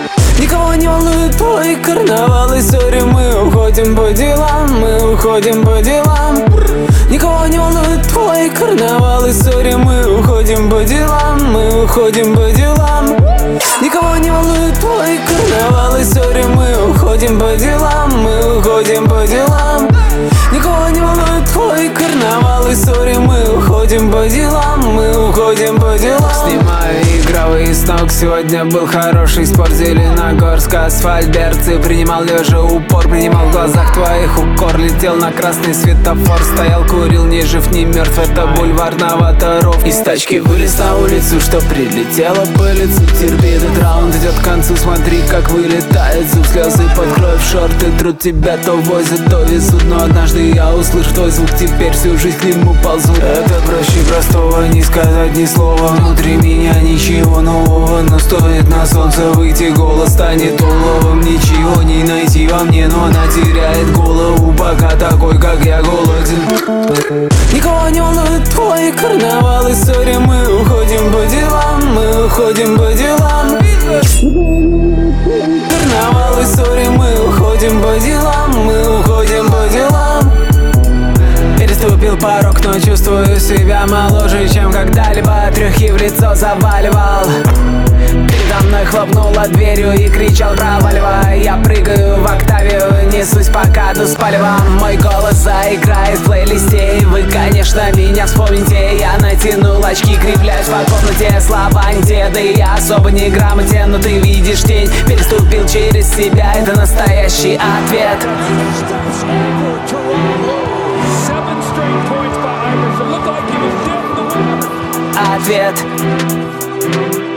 Никого не волнует твой карнавал и ссори. Мы уходим по делам, мы уходим по делам. Никого не волнует твой карнавал и ссори. Мы уходим по делам, мы уходим по делам. Никого не волнует твой карнавал и ссори. Мы уходим по делам, мы уходим по делам. Никого не волнует твой карнавал и ссори. Мы уходим по делам, мы уходим по делам. Снимаю игровые с ног. Сегодня был хороший спорт. Зеленогорск, асфальт, берцы. Принимал лежа упор, принимал в глазах твоих укор. Летел на красный светофор, стоял, курил, ни жив, ни мертв. Это бульвар Новоторов. Из тачки вылез на улицу, что прилетело по лицу. Терпи, этот раунд идет к концу. Смотри, как вылетает зуб, слезы под кровь, шорты трут. Тебя то возят, то везут. Но однажды я услышу твой звук, теперь всю жизнь к нему ползу. Это проще простого, не сказать ни слова. Внутри меня ничего нового, но стоит на солнце выйти, голос станет уловом. Ничего не найти во мне, но она теряет голову, пока такой, как я, голоден. Никого не волнует твой карнавал и ссори. Мы уходим по делам, мы уходим по делам. Карнавал и ссори. Мы уходим по делам, мы уходим по делам. Переступил порог, но чувствую себя моложе, чем когда-либо. Трёхи в лицо заваливал. Передо мной хлопнула дверью и кричал: проваливай. Я прыгаю в октавию, несусь по каду с палевом. Мой голос заиграет в плейлисте, и вы, конечно, меня вспомните. Я натянул очки, кривляюсь по комнате, слова не те, да и я особо не грамотен. Но ты видишь тень, переступил через себя, это настоящий ответ. Ответ.